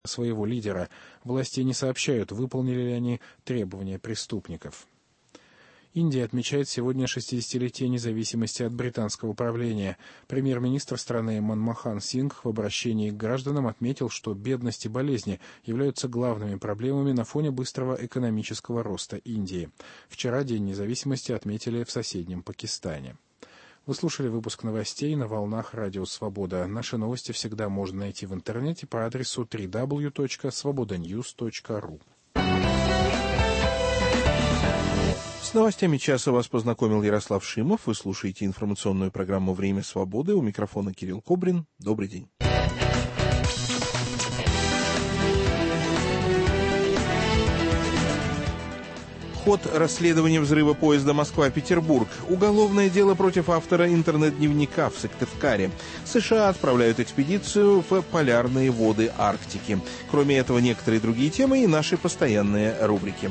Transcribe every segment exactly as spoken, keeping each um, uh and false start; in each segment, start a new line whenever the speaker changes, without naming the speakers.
своего лидера. Власти не сообщают, выполнили ли они требования преступников. Индия отмечает сегодня шестидесятилетие независимости от британского правления. Премьер-министр страны Манмохан Сингх в обращении к гражданам отметил, что бедность и болезни являются главными проблемами на фоне быстрого экономического роста Индии. Вчера День независимости отметили в соседнем Пакистане. Вы слушали выпуск новостей на волнах Радио Свобода. Наши новости всегда можно найти в интернете по адресу дабл ю дабл ю дабл ю точка свобода ньюс точка ру.
С новостями часа вас познакомил Ярослав Шимов. Вы слушаете информационную программу «Время свободы». У микрофона Кирилл Кобрин. Добрый день. Ход расследования взрыва поезда Москва-Петербург. Уголовное дело против автора интернет-дневника в Сыктывкаре. США отправляют экспедицию в полярные воды Арктики. Кроме этого, некоторые другие темы и наши постоянные рубрики.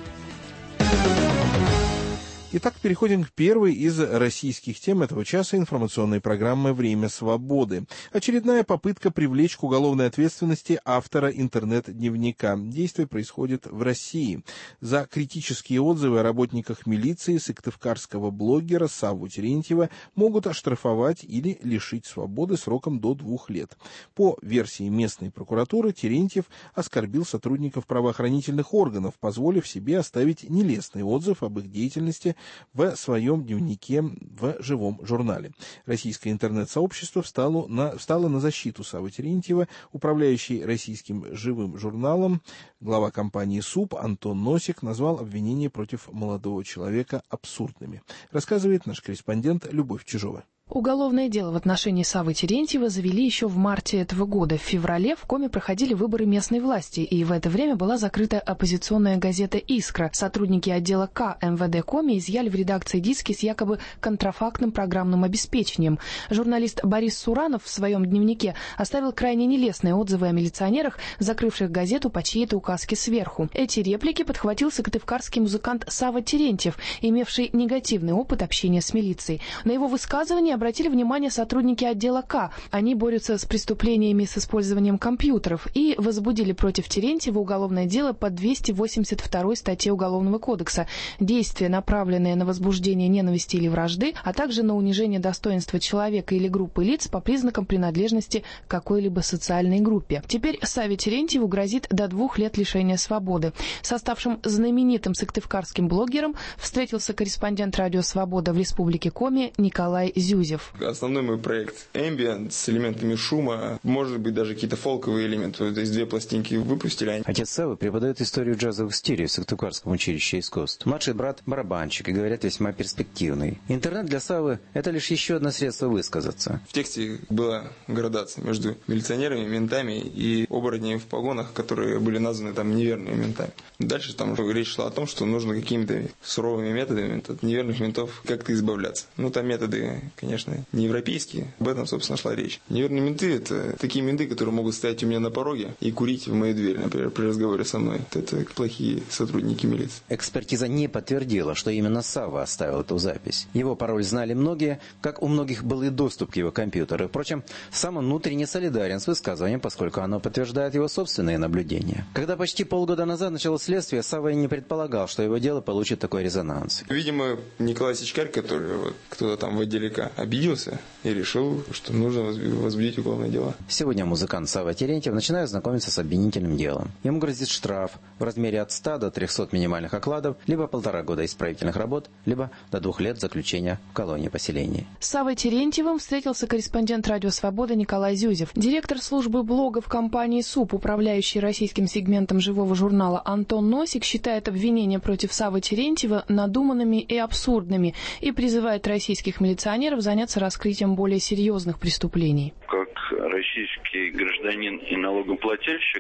Итак, переходим к первой из российских тем этого часа информационной программы «Время свободы». Очередная попытка привлечь к уголовной ответственности автора интернет-дневника. Действие происходит в России. За критические отзывы о работниках милиции сыктывкарского блогера Савву Терентьева могут оштрафовать или лишить свободы сроком до двух лет. По версии местной прокуратуры, Терентьев оскорбил сотрудников правоохранительных органов, позволив себе оставить нелестный отзыв об их деятельности в своем дневнике в живом журнале. Российское интернет-сообщество встало на, встало на защиту Саввы Терентьева. Управляющий российским живым журналом глава компании СУП Антон Носик назвал обвинения против молодого человека абсурдными. Рассказывает наш корреспондент Любовь Чижова.
Уголовное дело в отношении Саввы Терентьева завели еще в марте этого года. В феврале в Коми проходили выборы местной власти, и в это время была закрыта оппозиционная газета «Искра». Сотрудники отдела К эм вэ дэ Коми изъяли в редакции диски с якобы контрафактным программным обеспечением. Журналист Борис Суранов в своем дневнике оставил крайне нелестные отзывы о милиционерах, закрывших газету по чьей-то указке сверху. Эти реплики подхватил сыктывкарский музыкант Савва Терентьев, имевший негативный опыт общения с милицией. На его высказывание обратили внимание сотрудники отдела К. Они борются с преступлениями с использованием компьютеров и возбудили против Терентьева уголовное дело по двести восемьдесят второй статье Уголовного кодекса. Действия, направленные на возбуждение ненависти или вражды, а также на унижение достоинства человека или группы лиц по признакам принадлежности к какой-либо социальной группе. Теперь Савве Терентьеву грозит до двух лет лишения свободы. Со ставшим знаменитым сыктывкарским блогером встретился корреспондент Радио Свобода в Республике Коми Николай Зюзев.
Основной мой проект Ambient с элементами шума, может быть, даже какие-то фолковые элементы. То есть две пластинки выпустили.
Отец Саввы преподает историю джазовых стилей в Сыктывкарском училище искусств. Младший брат – барабанщик и, говорят, весьма перспективный. Интернет для Саввы – это лишь еще одно средство высказаться.
В тексте была градация между милиционерами, ментами и оборотнями в погонах, которые были названы там неверными ментами. Дальше там речь шла о том, что нужно какими-то суровыми методами от неверных ментов как-то избавляться. Ну, там методы, конечно, не европейские. Об этом, собственно, шла речь. Неверные менты – это такие менты, которые могут стоять у меня на пороге и курить в мою дверь, например, при разговоре со мной. Это плохие сотрудники милиции.
Экспертиза не подтвердила, что именно Савва оставил эту запись. Его пароль знали многие, как у многих был и доступ к его компьютеру. Впрочем, сам он внутренне солидарен с высказыванием, поскольку оно подтверждает его собственные наблюдения. Когда почти полгода назад началось следствие, Савва и не предполагал, что его дело получит такой резонанс.
Видимо, Николай Сичкарь, который вот, кто-то там в отделе К, обиделся и решил, что нужно возбудить уголовное дело.
Сегодня музыкант Савва Терентьев начинает знакомиться с обвинительным делом. Ему грозит штраф в размере от ста до трехсот минимальных окладов, либо полтора года исправительных работ, либо до двух лет заключения в колонии поселения.
С Саввой Терентьевым встретился корреспондент Радио Свобода Николай Зюзев. Директор службы блогов компании СУП, управляющий российским сегментом живого журнала Антон Носик, считает обвинения против Саввы Терентьева надуманными и абсурдными и призывает российских милиционеров заняться раскрытием более серьезных преступлений.
Как российский гражданин и налогоплательщик,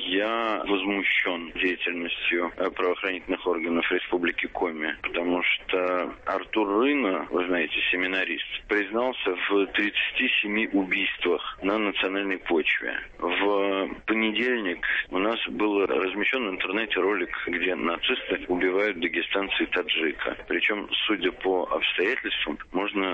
я возмущен деятельностью правоохранительных органов Республики Коми, потому что Артур Рына, вы знаете, семинарист, признался в тридцати семи убийствах на национальной почве. В понедельник у нас был размещен в интернете ролик, где нацисты убивают дагестанца и таджика. Причем, судя по обстоятельствам, можно понять,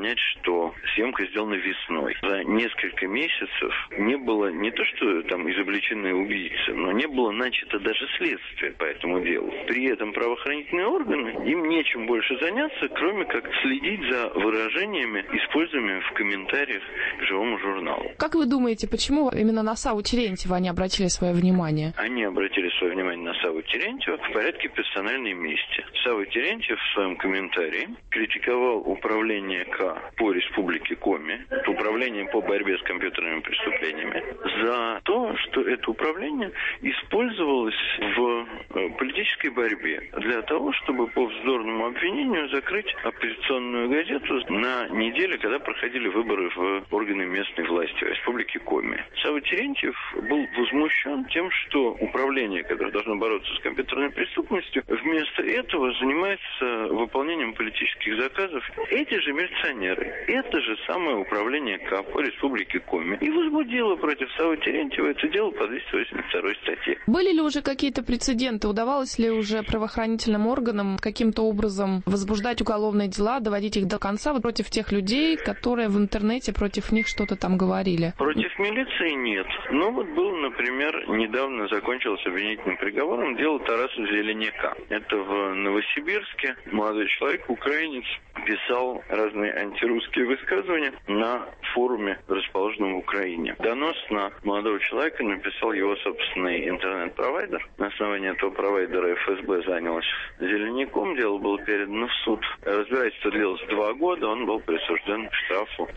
понять, что съемка сделана весной. За несколько месяцев не было не то, что там изобличены убийцы, но не было начато даже следствие по этому делу. При этом правоохранительные органы, им нечем больше заняться, кроме как следить за выражениями, используемыми в комментариях к живому журналу.
Как вы думаете, почему именно на Савву Терентьева они обратили свое внимание?
Они обратили свое внимание на Савву Терентьева в порядке персональной мести. Савва Терентьев в своем комментарии критиковал управление К по республике Коми, это управление по борьбе с компьютерными преступлениями, за то, что это управление использовалось в политической борьбе для того, чтобы по вздорному обвинению закрыть оппозиционную газету на неделе, когда проходили выборы в органы местной власти в республике Коми. Савва Терентьев был возмущен тем, что управление, которое должно бороться с компьютерной преступностью, вместо этого занимается выполнением политических заказов. Эти же милиционеры, это же самое управление К по республике Коми и возбудило против Саввы Терентьева это дело по двести восемьдесят второй статье.
Были ли уже какие-то прецеденты? Удавалось ли уже правоохранительным органам каким-то образом возбуждать уголовные дела, доводить их до конца вот против тех людей, которые в интернете против них что-то там говорили?
Против милиции нет. Ну вот был, например, недавно закончился обвинительным приговором дело Тараса Зеленяка. Это в Новосибирске молодой человек, украинец, писал разные антирусские высказывания на форуме, расположенном в Украине. Донос на молодого человека написал его собственный интернет-провайдер. На основании этого провайдера эф эс бэ занялась Зеленяком. Дело было передано в суд. Разбирательство длилось два года. Он был присужден к штрафу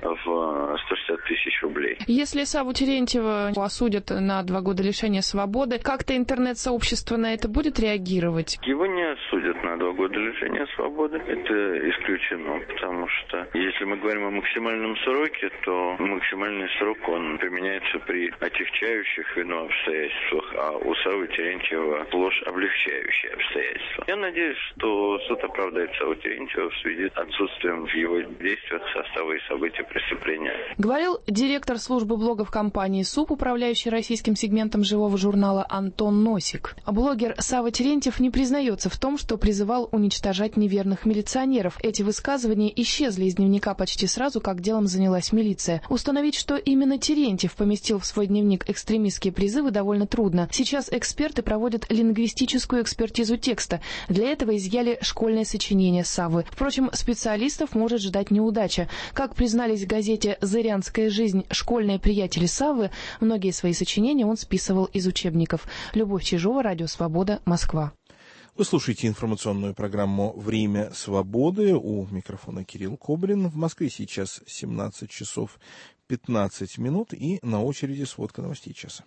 в сто шестьдесят тысяч рублей.
Если Савву Терентьева осудят на два года лишения свободы, как-то интернет-сообщество на это будет реагировать?
Его не осудят на два года лишения свободы. Это исключено, потому что если мы говорим о максимальном сроке, то максимальный срок он применяется при отягчающих вину обстоятельствах, а у Саввы Терентьева сплошь облегчающие обстоятельства. Я надеюсь, что суд оправдает Савву Терентьева в связи с отсутствием в его действиях состава и событий преступления.
Говорил директор службы блогов компании СУП, управляющий российским сегментом живого журнала Антон Носик. Блогер Савва Терентьев не признается в том, что призывал уничтожать неверных милиционеров. Эти высказывания исчезли из дневника почти сразу, как делом занялась милиция. Установить, что именно Терентьев поместил в свой дневник экстремистские призывы, довольно трудно. Сейчас эксперты проводят лингвистическую экспертизу текста. Для этого изъяли школьное сочинение Саввы. Впрочем, специалистов может ждать неудача. Как признались в газете «Зырянская жизнь» школьные приятели Саввы, многие свои сочинения он списывал из учебников. Любовь Чижова, Радио Свобода, Москва.
Вы слушаете информационную программу «Время свободы». У микрофона Кирилл Кобрин. В Москве сейчас семнадцать часов пятнадцать минут, и на очереди сводка новостей часа.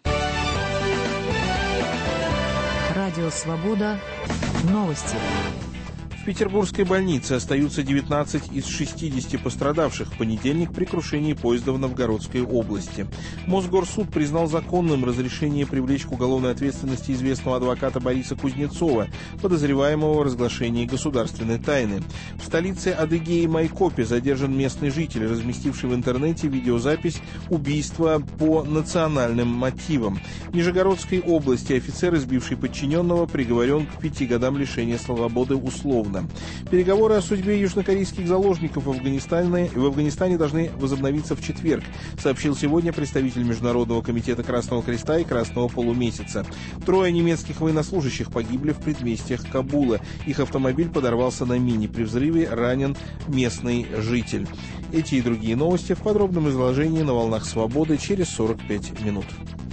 Радио Свобода. Новости.
В петербургской больнице остаются девятнадцать из шестидесяти пострадавших в понедельник при крушении поезда в Новгородской области. Мосгорсуд признал законным разрешение привлечь к уголовной ответственности известного адвоката Бориса Кузнецова, подозреваемого в разглашении государственной тайны. В столице Адыгеи Майкопе задержан местный житель, разместивший в интернете видеозапись убийства по национальным мотивам. В Нижегородской области офицер, избивший подчиненного, приговорен к пяти годам лишения свободы условно. Переговоры о судьбе южнокорейских заложников в Афганистане, в Афганистане должны возобновиться в четверг, сообщил сегодня представитель Международного комитета Красного Креста и Красного Полумесяца. Трое немецких военнослужащих погибли в предместьях Кабула. Их автомобиль подорвался на мине. При взрыве ранен местный житель. Эти и другие новости в подробном изложении на «Волнах Свободы» через сорок пять минут.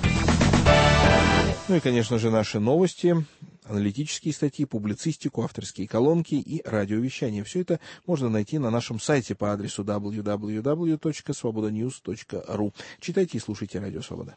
Ну и, конечно же, наши новости, аналитические статьи, публицистику, авторские колонки и радиовещание. Все это можно найти на нашем сайте по адресу дабл ю дабл ю дабл ю точка свобода ньюс точка ру. Читайте и слушайте Радио Свобода.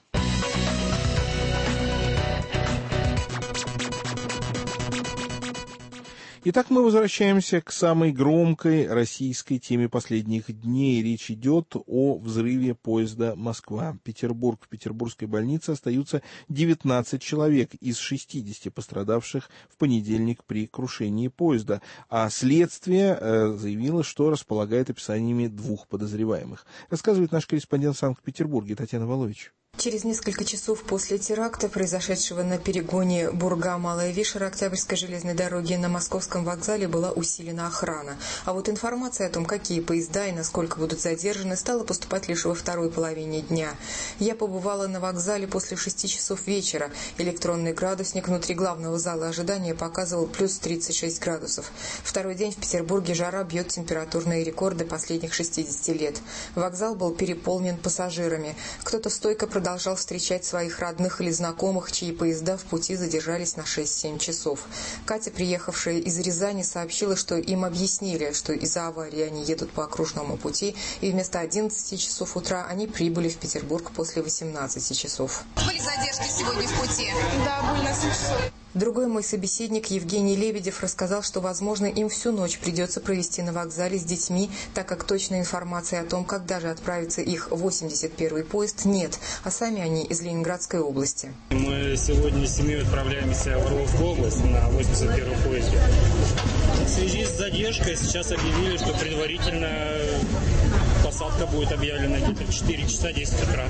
Итак, мы возвращаемся к самой громкой российской теме последних дней. Речь идет о взрыве поезда Москва-Петербург. В петербургской больнице остаются девятнадцать человек из шестидесяти пострадавших в понедельник при крушении поезда. А следствие э, заявило, что располагает описаниями двух подозреваемых. Рассказывает наш корреспондент в Санкт-Петербурге Татьяна Волович.
Через несколько часов после теракта, произошедшего на перегоне Бурга-Малая Вишера Октябрьской железной дороги, на Московском вокзале была усилена охрана. А вот информация о том, какие поезда и насколько будут задержаны, стала поступать лишь во второй половине дня. Я побывала на вокзале после шести часов вечера. Электронный градусник внутри главного зала ожидания показывал плюс тридцать шесть градусов. Второй день в Петербурге жара бьет температурные рекорды последних шестидесяти лет. Вокзал был переполнен пассажирами. Кто-то стойко продолжал продолжал встречать своих родных или знакомых, чьи поезда в пути задержались на шесть-семь часов. Катя, приехавшая из Рязани, сообщила, что им объяснили, что из-за аварии они едут по окружному пути, и вместо одиннадцати часов утра они прибыли в Петербург после восемнадцати часов.
Были задержки сегодня в пути?
Да, были на семь часов.
Другой мой собеседник Евгений Лебедев рассказал, что, возможно, им всю ночь придется провести на вокзале с детьми, так как точной информации о том, когда же отправится их восемьдесят первый поезд, нет, а сами они из Ленинградской области.
Мы сегодня с семьей отправляемся в Орловскую область на восемьдесят первом поезде. В связи с задержкой сейчас объявили, что предварительно посадка будет объявлена где-то в четыре часа десять утра.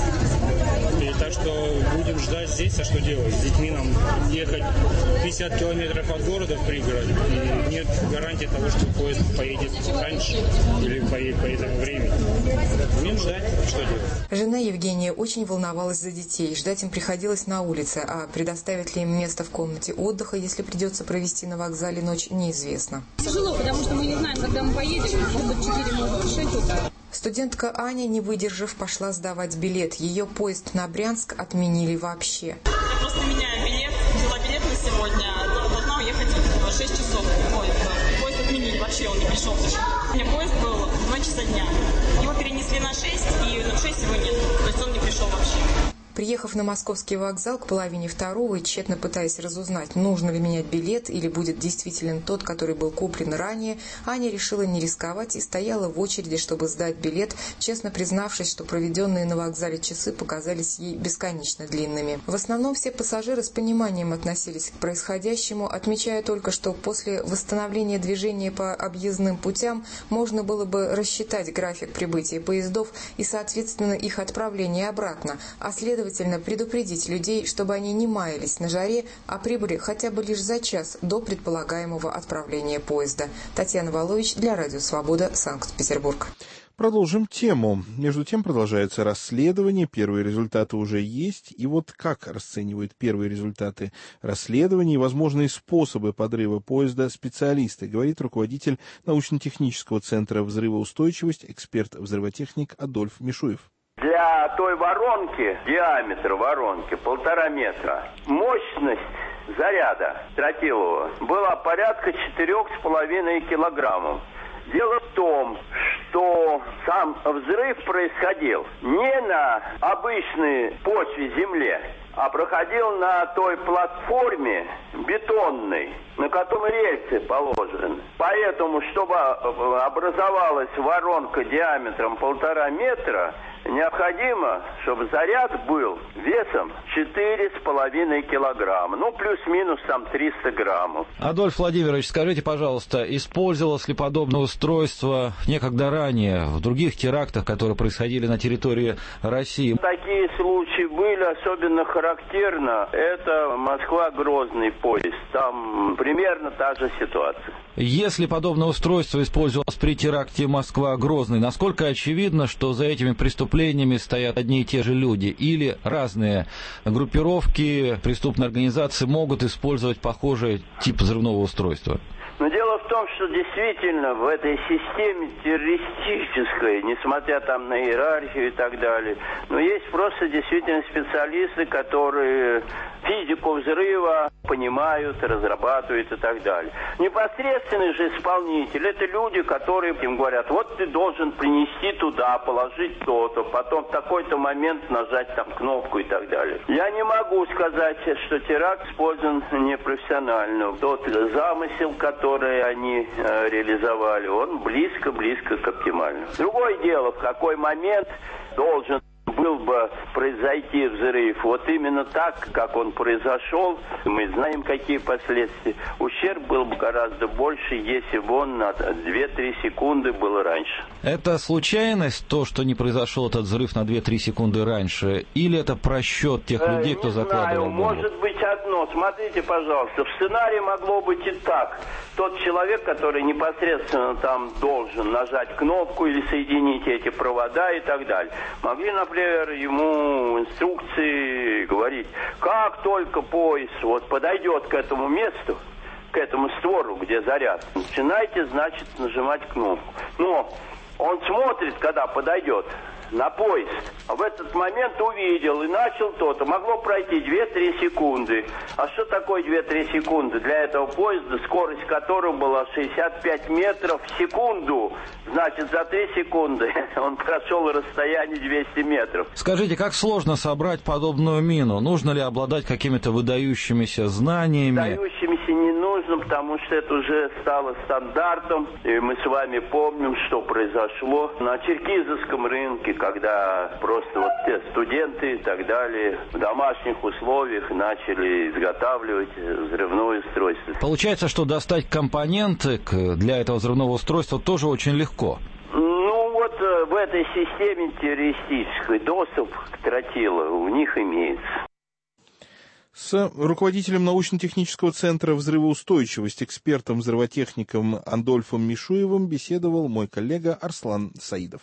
И так что будем ждать здесь, а что делать? С детьми нам ехать пятьдесят километров от города в пригород, и нет гарантии того, что поезд поедет раньше или поедет по этому времени. Будем ждать, что делать.
Жена Евгения очень волновалась за детей. Ждать им приходилось на улице, а предоставят ли им место в комнате отдыха, если придется провести на вокзале ночь, неизвестно.
Тяжело, потому что мы не знаем, когда мы поедем. Может быть, четыре, может быть, шесть утра.
Студентка Аня, не выдержав, пошла сдавать билет. Ее поезд на Брянск отменили вообще.
Я просто меняю билет, взяла билет на сегодня, должна уехать в шесть часов. Ой, поезд отменили, вообще он не пришел. У меня поезд был в два часа дня. Его перенесли на шесть, и в шесть его нет. То есть он не пришел вообще.
Приехав на московский вокзал к половине второго и тщетно пытаясь разузнать, нужно ли менять билет или будет действителен тот, который был куплен ранее, Аня решила не рисковать и стояла в очереди, чтобы сдать билет, честно признавшись, что проведенные на вокзале часы показались ей бесконечно длинными. В основном все пассажиры с пониманием относились к происходящему, отмечая только, что после восстановления движения по объездным путям можно было бы рассчитать график прибытия поездов и, соответственно, их отправление обратно, а следовательно, предупредить людей, чтобы они не маялись на жаре, а прибыли хотя бы лишь за час до предполагаемого отправления поезда. Татьяна Волович для Радио Свобода, Санкт-Петербург.
Продолжим тему. Между тем продолжается расследование, первые результаты уже есть. И вот как расценивают первые результаты расследования и возможные способы подрыва поезда специалисты, говорит руководитель научно-технического центра «Взрывоустойчивость», эксперт-взрывотехник Адольф Мишуев.
Для той воронки, диаметр воронки полтора метра, мощность заряда тротилового была порядка четырех с половиной килограммов. Дело в том, что сам взрыв происходил не на обычной почве земле, а проходил на той платформе бетонной, на которой рельсы положены. Поэтому, чтобы образовалась воронка диаметром полтора метра, необходимо, чтобы заряд был весом четыре с половиной килограмма. Ну, плюс-минус там триста граммов.
Адольф Владимирович, скажите, пожалуйста, использовалось ли подобное устройство некогда ранее в других терактах, которые происходили на территории России?
Такие случаи были, особенно характерно. Это Москва-Грозный поезд. Там примерно та же ситуация.
Если подобное устройство использовалось при теракте Москва-Грозный, насколько очевидно, что за этими преступлениями стоят одни и те же люди? Или разные группировки, преступные организации могут использовать похожий тип взрывного устройства?
Но дело в том, что действительно в этой системе террористической, несмотря там на иерархию и так далее, но есть просто действительно специалисты, которые физику взрыва понимают, разрабатывают и так далее. Непосредственный же исполнитель — это люди, которые им говорят: вот ты должен принести туда, положить то-то, потом в такой-то момент нажать там кнопку и так далее. Я не могу сказать, что теракт использован непрофессионально. Тот замысел, который они э, реализовали, он близко-близко к оптимальному. Другое дело, в какой момент должен быть был бы произойти взрыв вот именно так, как он произошел, мы знаем, какие последствия. Ущерб был бы гораздо больше, если бы он на две-три секунды был раньше.
Это случайность, то, что не произошел этот взрыв на две-три секунды раньше, или это просчет тех людей,
э,
кто закладывал бомбу?
Может быть одно. Смотрите, пожалуйста, в сценарии могло быть и так. Тот человек, который непосредственно там должен нажать кнопку или соединить эти провода и так далее, могли, например, ему инструкции говорить, как только поезд вот подойдет к этому месту, к этому створу, где заряд, начинайте, значит, нажимать кнопку. Но он смотрит, когда подойдет на поезд, а в этот момент увидел и начал то-то. Могло пройти две-три секунды. А что такое две-три секунды? Для этого поезда, скорость которого была шестьдесят пять метров в секунду. Значит, за три секунды он прошел расстояние двести метров.
Скажите, как сложно собрать подобную мину? Нужно ли обладать какими-то выдающимися знаниями?
Выдающимися не нужно, потому что это уже стало стандартом. И мы с вами помним, что произошло на черкизовском рынке, когда просто вот те студенты и так далее в домашних условиях начали изготавливать взрывное устройство.
Получается, что достать компоненты для этого взрывного устройства тоже очень легко.
Ну вот в этой системе террористической доступ к тротилу у них имеется.
С руководителем научно-технического центра взрывоустойчивости, экспертом-взрывотехником Андольфом Мишуевым беседовал мой коллега Арслан Саидов.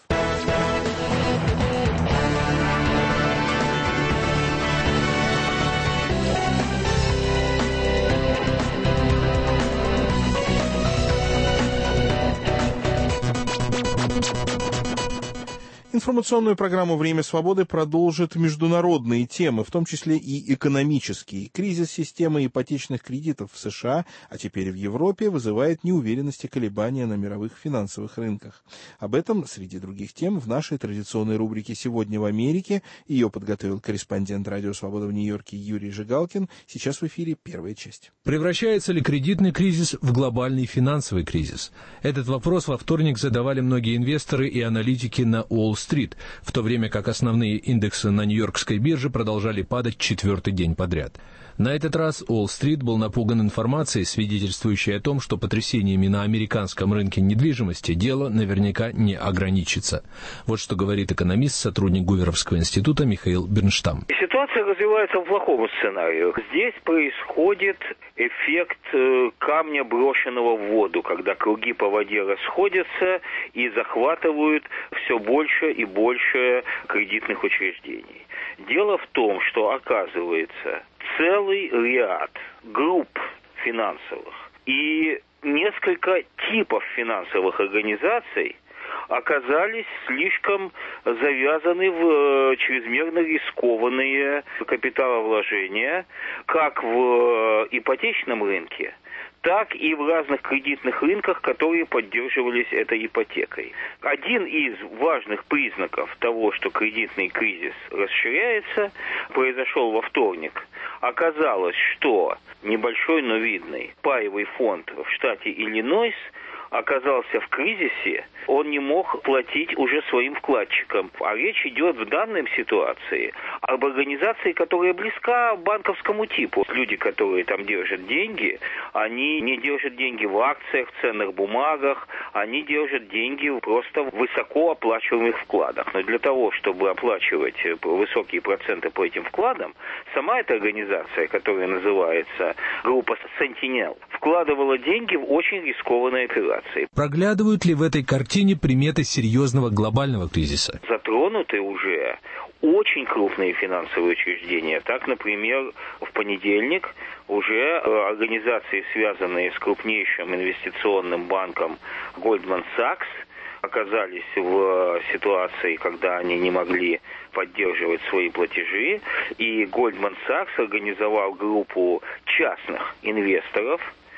Информационную программу «Время свободы» продолжит международные темы, в том числе и экономические. Кризис системы ипотечных кредитов в США, а теперь в Европе, вызывает неуверенность и колебания на мировых финансовых рынках. Об этом, среди других тем, в нашей традиционной рубрике «Сегодня в Америке». Ее подготовил корреспондент «Радио Свобода» в Нью-Йорке Юрий Жигалкин. Сейчас в эфире первая часть.
Превращается ли кредитный кризис в глобальный финансовый кризис? Этот вопрос во вторник задавали многие инвесторы и аналитики на Уолл-стрит. Стрит, в то время как основные индексы на Нью-Йоркской бирже продолжали падать четвертый день подряд. На этот раз Уолл-стрит был напуган информацией, свидетельствующей о том, что потрясениями на американском рынке недвижимости дело наверняка не ограничится. Вот что говорит экономист, сотрудник Гуверовского института Михаил Бернштам.
Ситуация развивается в плохом сценарию. Здесь происходит эффект камня, брошенного в воду, когда круги по воде расходятся и захватывают все больше и больше кредитных учреждений. Дело в том, что, оказывается, целый ряд групп финансовых и несколько типов финансовых организаций оказались слишком завязаны в чрезмерно рискованные капиталовложения, как в ипотечном рынке, так и в разных кредитных рынках, которые поддерживались этой ипотекой. Один из важных признаков того, что кредитный кризис расширяется, произошел во вторник. Оказалось, что небольшой, но видный паевый фонд в штате Иллинойс оказался в кризисе, он не мог платить уже своим вкладчикам. А речь идет в данной ситуации об организации, которая близка банковскому типу. Люди, которые там держат деньги, они не держат деньги в акциях, в ценных бумагах, они держат деньги просто в высоко оплачиваемых вкладах. Но для того, чтобы оплачивать высокие проценты по этим вкладам, сама эта организация, которая называется группа Sentinel, вкладывала деньги в очень рискованные операции.
Проглядывают ли в этой картине приметы серьезного глобального кризиса?
Затронуты уже очень крупные финансовые учреждения. Так, например, в понедельник уже организации, связанные с крупнейшим инвестиционным банком Goldman Sachs, оказались в ситуации, когда они не могли поддерживать свои платежи, и Goldman Sachs организовал группу частных инвесторов,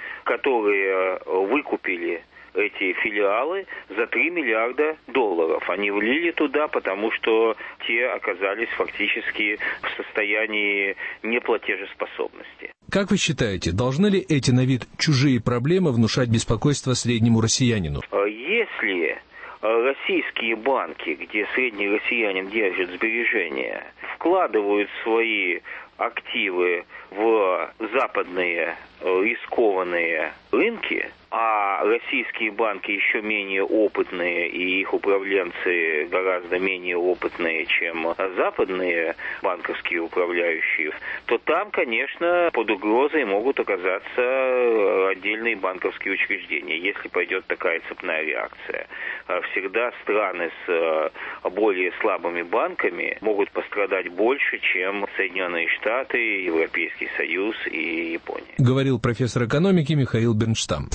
которые выкупили эти филиалы за три миллиарда долларов. Они влили туда, потому что те оказались фактически в состоянии неплатежеспособности.
Как вы считаете, должны ли эти на вид чужие проблемы внушать беспокойство среднему россиянину?
Если российские банки, где средний россиянин держит сбережения, вкладывают свои активы в западные рискованные рынки, а российские банки еще менее опытные и их управленцы гораздо менее опытные, чем западные банковские управляющие, то там, конечно, под угрозой могут оказаться отдельные банковские учреждения, если пойдет такая цепная реакция. Всегда страны с более слабыми банками могут пострадать больше, чем Соединенные Штаты, Европейский Союз и Япония.
Говорил профессор экономики Михаил Бернштам.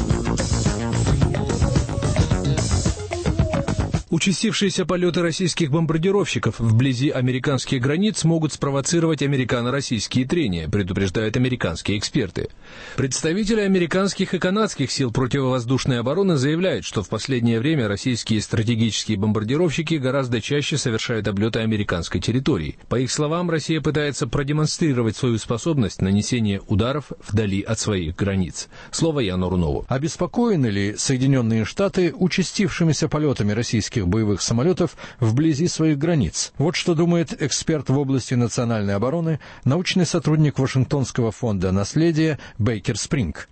Участившиеся полеты российских бомбардировщиков вблизи американских границ могут спровоцировать американо-российские трения, предупреждают американские эксперты. Представители американских и канадских сил противовоздушной обороны заявляют, что в последнее время российские стратегические бомбардировщики гораздо чаще совершают облеты американской территории. По их словам, Россия пытается продемонстрировать свою способность нанесения ударов вдали от своих границ. Слово Яну Рунову.
Обеспокоены ли Соединенные Штаты участившимися полетами российских боевых самолетов вблизи своих границ? Вот что думает эксперт в области национальной обороны, научный сотрудник Вашингтонского фонда наследия Бейкер Спринг.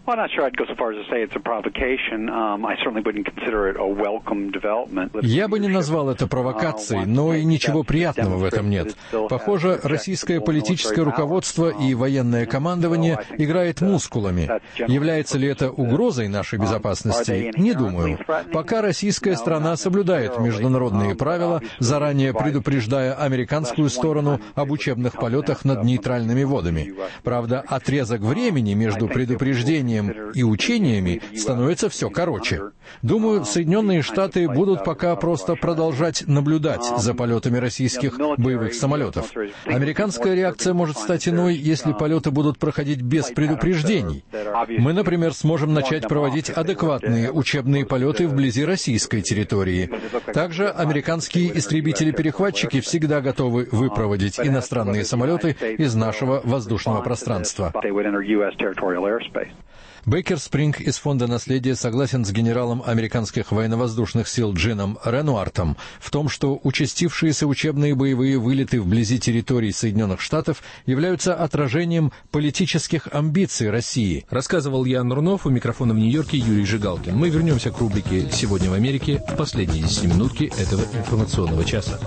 Я бы не назвал это провокацией, но и ничего приятного в этом нет. Похоже, российское политическое руководство и военное командование играет мускулами. Является ли это угрозой нашей безопасности? Не думаю. Пока российская страна соблюдает международные правила, заранее предупреждая американскую сторону об учебных полетах над нейтральными водами. Правда, отрезок времени между предупреждением и учениями становится все короче. Думаю, Соединенные Штаты будут пока просто продолжать наблюдать за полетами российских боевых самолетов. Американская реакция может стать иной, если полеты будут проходить без предупреждений. Мы, например, сможем начать проводить адекватные учебные полеты вблизи российской территории. Также американские истребители-перехватчики всегда готовы выпроводить иностранные самолеты из нашего воздушного пространства. Бейкер Спринг из Фонда наследия согласен с генералом американских военно-воздушных сил Джином Ренуартом в том, что участившиеся учебные боевые вылеты вблизи территорий Соединенных Штатов являются отражением политических амбиций России.
Рассказывал Ян Рунов, у микрофона в Нью-Йорке Юрий Жигалкин. Мы вернемся к рубрике «Сегодня в Америке» в последние десятиминутки этого информационного часа.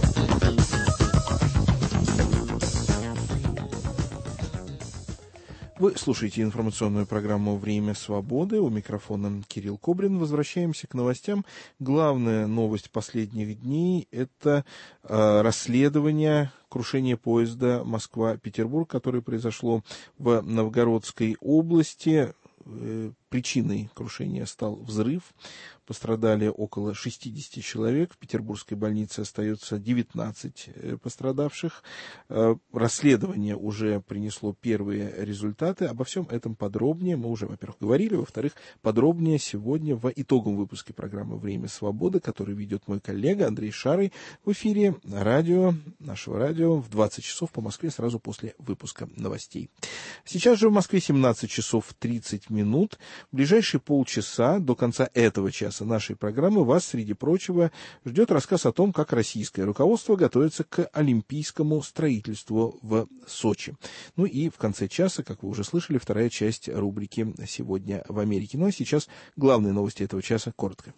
Вы слушаете информационную программу «Время свободы». У микрофона Кирилл Кобрин. Возвращаемся к новостям. Главная новость последних дней – это э, расследование крушения поезда Москва-Петербург, которое произошло в Новгородской области. Э, причиной крушения стал взрыв. Пострадали около шестьдесят человек. В петербургской больнице остается девятнадцать пострадавших. Расследование уже принесло первые результаты. Обо всем этом подробнее мы уже, во-первых, говорили, во-вторых, подробнее сегодня в итоговом выпуске программы «Время свободы», который ведет мой коллега Андрей Шарый в эфире радио, нашего радио в двадцать часов по Москве, сразу после выпуска новостей. Сейчас же в Москве семнадцать часов тридцать минут. В ближайшие полчаса до конца этого часа нашей программы вас, среди прочего, ждет рассказ о том, как российское руководство готовится к олимпийскому строительству в Сочи. Ну и в конце часа, как вы уже слышали, вторая часть рубрики «Сегодня в Америке». Ну а сейчас главные новости этого часа коротко.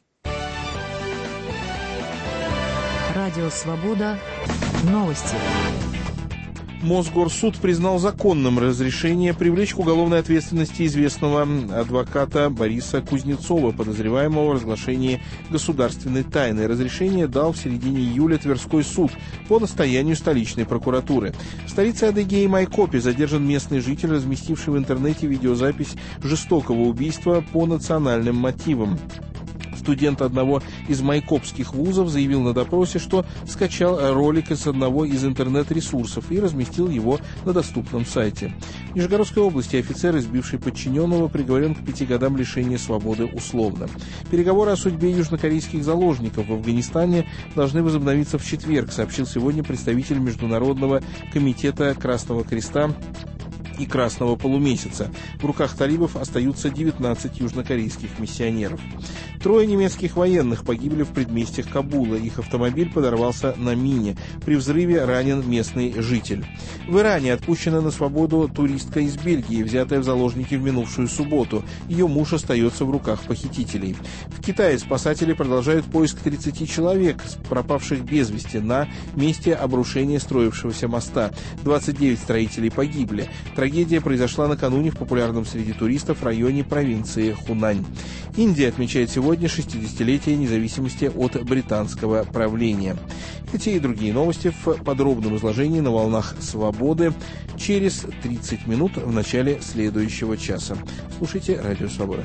Радио «Свобода». Новости.
Мосгорсуд признал законным разрешение привлечь к уголовной ответственности известного адвоката Бориса Кузнецова, подозреваемого в разглашении государственной тайны. Разрешение дал в середине июля Тверской суд по настоянию столичной прокуратуры. В столице Адыгеи Майкопе задержан местный житель, разместивший в интернете видеозапись жестокого убийства по национальным мотивам. Студент одного из майкопских вузов заявил на допросе, что скачал ролик из одного из интернет-ресурсов и разместил его на доступном сайте. В Нижегородской области офицер, избивший подчиненного, приговорен к пяти годам лишения свободы условно. Переговоры о судьбе южнокорейских заложников в Афганистане должны возобновиться в четверг, сообщил сегодня представитель Международного комитета Красного Креста и Красного полумесяца. В руках талибов остаются девятнадцать южнокорейских миссионеров. Трое немецких военных погибли в предместьях Кабула. Их автомобиль подорвался на мине. При взрыве ранен местный житель. В Иране отпущена на свободу туристка из Бельгии, взятая в заложники в минувшую субботу. Ее муж остается в руках похитителей. В Китае спасатели продолжают поиск тридцати человек, пропавших без вести на месте обрушения строившегося моста. двадцать девять строителей погибли. Трагедия произошла накануне в популярном среди туристов районе провинции Хунань. Индия отмечает сегодня шестидесятилетие независимости от британского правления. Эти и другие новости в подробном изложении на волнах «Свободы» через тридцать минут в начале следующего часа. Слушайте «Радио Свобода».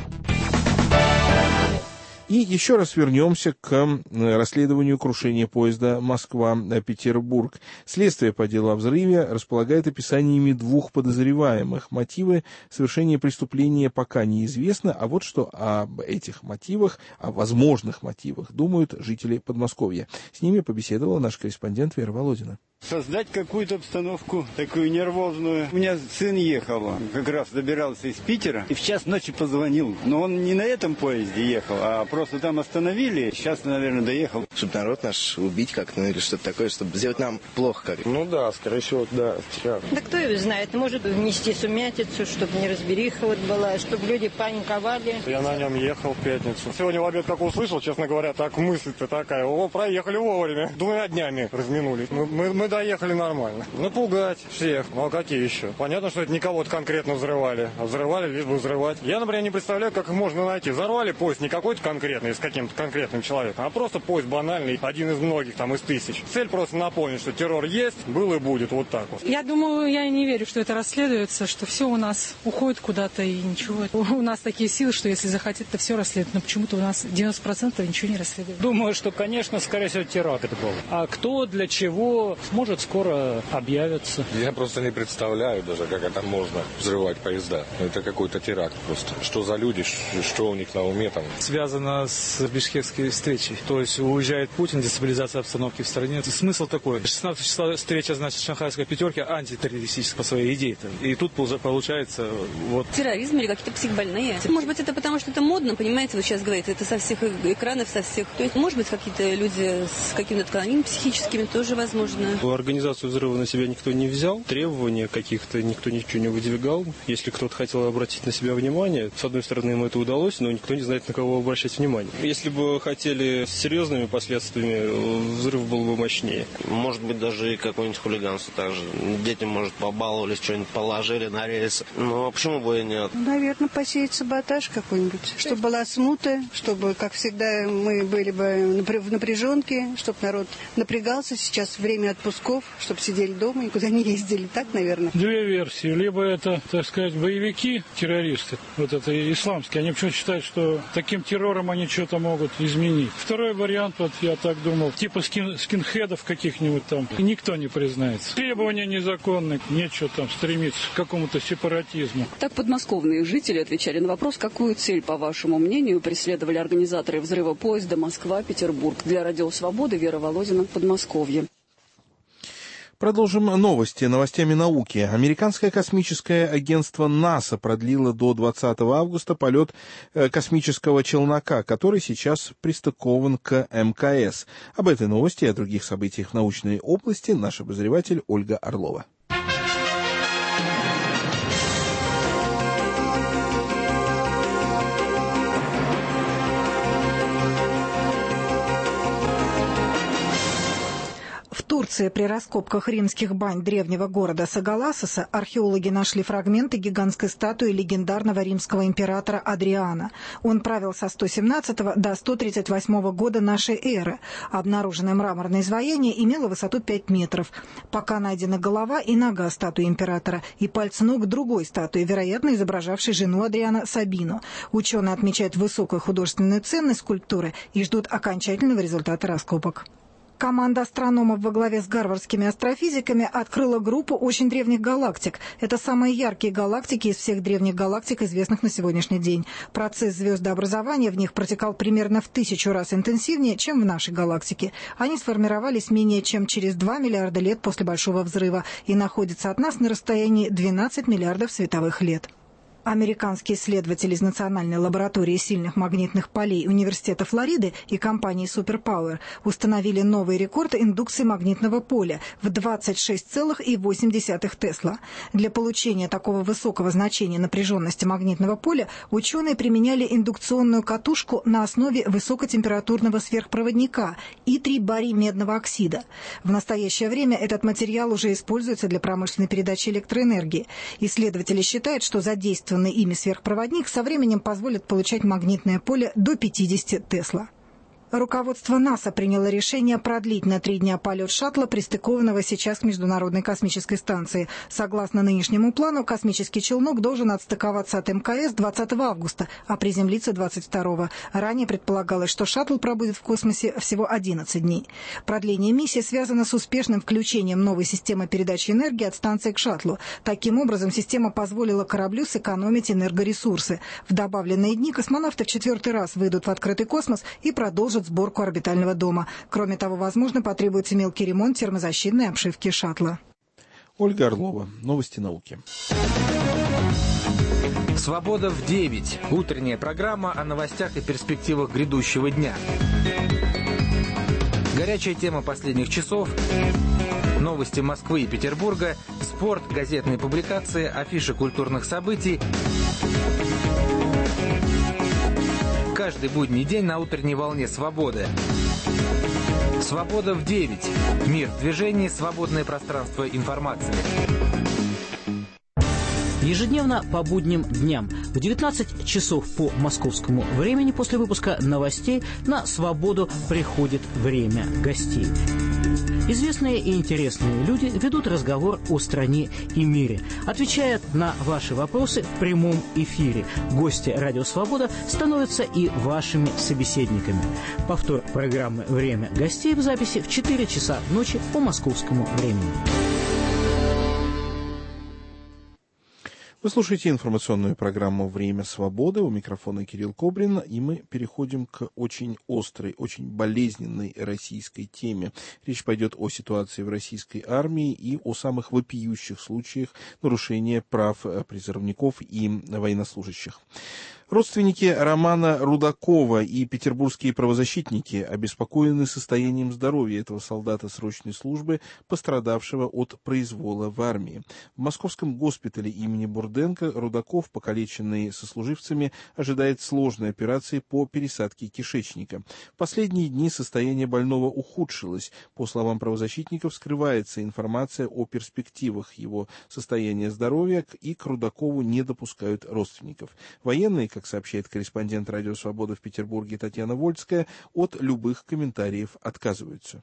И еще раз вернемся к расследованию крушения поезда Москва-Петербург. Следствие по делу о взрыве располагает описаниями двух подозреваемых. Мотивы совершения преступления пока неизвестны, а вот что об этих мотивах, о возможных мотивах думают жители Подмосковья. С ними побеседовала наш корреспондент Вера Володина.
Создать какую-то обстановку такую нервозную. У меня сын ехал, как раз добирался из Питера, и в час ночи позвонил. Но он не на этом поезде ехал, а просто там остановили. Сейчас, наверное, доехал.
Чтобы народ наш убить как-то, ну, или что-то такое, чтобы сделать нам плохо как-то.
Ну да, скорее всего, да.
Да кто его знает, может внести сумятицу, чтобы неразбериха вот была, чтобы люди паниковали.
Я на нем ехал в пятницу. Сегодня в обед, как услышал, честно говоря, так мысль-то такая. О, проехали вовремя. Двумя днями разминулись. Мы, мы, мы доехали нормально. Напугать всех. Ну а какие еще? Понятно, что это не кого-то конкретно взрывали. А взрывали, лишь бы взрывать. Я, например, не представляю, как их можно найти. Взорвали поезд не какой-то конкретный, с каким-то конкретным человеком, а просто поезд банальный, один из многих, там, из тысяч. Цель просто напомнить, что террор есть, был и будет, вот так вот.
Я думаю, я не верю, что это расследуется, что все у нас уходит куда-то и ничего. У нас такие силы, что если захотят, то все расследуют. Но почему-то у нас девяносто процентов ничего не расследуют.
Думаю, что, конечно, скорее всего, теракт это был. А кто, для чего, может, скоро объявятся.
Я просто не представляю даже, как это можно взрывать поезда. Это какой-то теракт просто. Что за люди, что у них на уме там.
Связано с бишкекской встречей. То есть уезжает Путин, дестабилизация обстановки в стране. Смысл такой. шестнадцатого числа встреча, значит, шанхайской пятерки антитеррористическая по своей идее-то. И тут получается вот...
Терроризм или какие-то психбольные. Может быть, это потому, что это модно, понимаете, вы сейчас говорите, это со всех экранов, со всех... То есть, может быть, какие-то люди с какими-то отклонениями психическими тоже возможно.
Организацию взрыва на себя никто не взял, требования каких-то никто ничего не выдвигал. Если кто-то хотел обратить на себя внимание, с одной стороны, ему это удалось, но никто не знает, на кого обращать внимание. Если бы хотели с серьезными последствиями, взрыв был бы мощнее.
Может быть, даже и какое-нибудь хулиганство также. Дети, может, побаловались, что-нибудь положили на рельсы. Ну, а почему бы и нет?
Наверное, посеять саботаж какой-нибудь, чтобы была смута, чтобы, как всегда, мы были бы в напряженке, чтобы народ напрягался. Сейчас время отпусков, чтобы сидели дома и никуда не ездили. Так, наверное?
Две версии. Либо это, так сказать, боевики, террористы, вот это исламские. Они почему-то считают, что таким террором они что-то могут изменить. Второй вариант, вот я так думал, типа скин, скинхедов каких-нибудь там. И никто не признается. Требования незаконные. Нечего там стремиться к какому-то сепаратизму.
Так подмосковные жители отвечали на вопрос, какую цель, по вашему мнению, преследовали организаторы взрыва поезда Москва-Петербург. Для Радио Свободы Вера Володина, Подмосковье.
Продолжим новости, новостями науки. Американское космическое агентство НАСА продлило до двадцатого августа полет космического челнока, который сейчас пристыкован к эм ка эс. Об этой новости и о других событиях в научной области наш обозреватель Ольга Орлова.
В Турции при раскопках римских бань древнего города Сагалассоса археологи нашли фрагменты гигантской статуи легендарного римского императора Адриана. Он правил со сто семнадцатого до сто тридцать восьмого года нашей эры. Обнаруженное мраморное изваяние имело высоту пять метров. Пока найдена голова и нога статуи императора и пальцы ног другой статуи, вероятно, изображавшей жену Адриана Сабину. Ученые отмечают высокую художественную ценность скульптуры и ждут окончательного результата раскопок. Команда астрономов во главе с гарвардскими астрофизиками открыла группу очень древних галактик. Это самые яркие галактики из всех древних галактик, известных на сегодняшний день. Процесс звездообразования в них протекал примерно в тысячу раз интенсивнее, чем в нашей галактике. Они сформировались менее чем через два миллиарда лет после Большого взрыва и находятся от нас на расстоянии двенадцать миллиардов световых лет. Американские исследователи из Национальной лаборатории сильных магнитных полей Университета Флориды и компании Superpower установили новый рекорд индукции магнитного поля в двадцать шесть целых восемь десятых Тесла. Для получения такого высокого значения напряженности магнитного поля ученые применяли индукционную катушку на основе высокотемпературного сверхпроводника и три барий медного оксида. В настоящее время этот материал уже используется для промышленной передачи электроэнергии. Исследователи считают, что задействованный ими сверхпроводник со временем позволит получать магнитное поле до пятидесяти Тесла. Руководство НАСА приняло решение продлить на три дня полет шаттла, пристыкованного сейчас к Международной космической станции. Согласно нынешнему плану, космический челнок должен отстыковаться от эм ка эс двадцатого августа, а приземлиться двадцать второго. Ранее предполагалось, что шаттл пробудет в космосе всего одиннадцать дней. Продление миссии связано с успешным включением новой системы передачи энергии от станции к шаттлу. Таким образом, система позволила кораблю сэкономить энергоресурсы. В добавленные дни космонавты в четвертый раз выйдут в открытый космос и продолжат сборку орбитального дома. Кроме того, возможно, потребуется мелкий ремонт термозащитной обшивки шаттла.
Ольга Орлова. Новости науки.
«Свобода в девять». Утренняя программа о новостях и перспективах грядущего дня. Горячая тема последних часов. Новости Москвы и Петербурга. Спорт, газетные публикации, афиши культурных событий. Каждый будний день на утренней волне «Свободы». «Свобода в девять». Мир в движении, свободное пространство информации.
Ежедневно по будним дням в девятнадцать часов по московскому времени после выпуска новостей на «Свободу» приходит время гостей. Известные и интересные люди ведут разговор о стране и мире, отвечают на ваши вопросы в прямом эфире. Гости «Радио Свобода» становятся и вашими собеседниками. Повтор программы «Время гостей» в записи в четыре часа ночи по московскому времени.
Вы слушаете информационную программу «Время свободы». У микрофона Кирилл Кобрин. И мы переходим к очень острой, очень болезненной российской теме. Речь пойдет о ситуации в российской армии и о самых вопиющих случаях нарушения прав призывников и военнослужащих. Родственники Романа Рудакова и петербургские правозащитники обеспокоены состоянием здоровья этого солдата срочной службы, пострадавшего от произвола в армии. В московском госпитале имени Бурденко Рудаков, покалеченный сослуживцами, ожидает сложной операции по пересадке кишечника. В последние дни состояние больного ухудшилось. По словам правозащитников, скрывается информация о перспективах его состояния здоровья, и к Рудакову не допускают родственников. Военные, как сообщает корреспондент «Радио Свобода» в Петербурге Татьяна Вольская, от любых комментариев отказываются.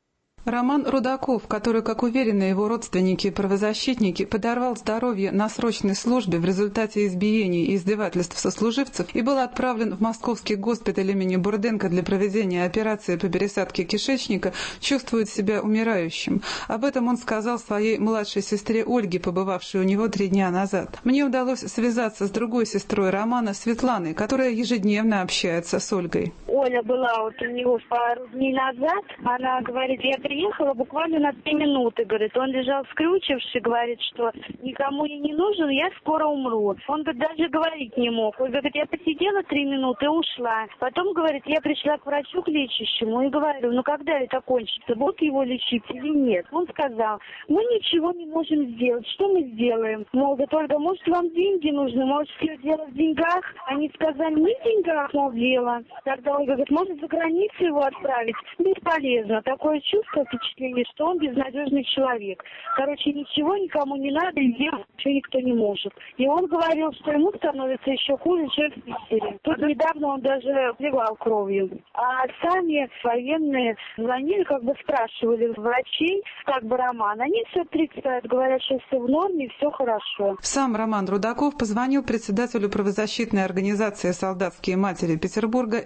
Роман Рудаков, который, как уверены его родственники и правозащитники, подорвал здоровье на срочной службе в результате избиений и издевательств сослуживцев и был отправлен в московский госпиталь имени Бурденко для проведения операции по пересадке кишечника, чувствует себя умирающим. Об этом он сказал своей младшей сестре Ольге, побывавшей у него три дня назад. Мне удалось связаться с другой сестрой Романа, Светланой, которая ежедневно общается с Ольгой.
Оля была вот у него пару дней назад. Она говорит, я приехала буквально на три минуты, говорит. Он лежал скрючивший, говорит, что никому я не нужен, я скоро умру. Он даже говорить не мог. Он говорит, я посидела три минуты и ушла. Потом, говорит, я пришла к врачу, к лечащему, и говорю, ну когда это кончится, будут его лечить или нет? Он сказал, мы ничего не можем сделать. Что мы сделаем? Мол, говорит, Ольга, может, вам деньги нужны? Может, все дело в деньгах? Они сказали, не в деньгах, мол, дело. Тогда Ольга говорит, может, за границу его отправить? Бесполезно. Такое чувство, впечатление, что он безнадежный человек. Короче, ничего никому не надо, и делать ничего никто не может. И он говорил, что ему становится еще хуже, чем в Питере. Тут недавно он даже плевал кровью. А сами военные звонили, как бы спрашивали врачей, как бы Роман. Они все отрицают, говорят, что все в норме, все хорошо.
Сам Роман Рудаков позвонил председателю правозащитной организации «Солдатские матери» Петербурга Элле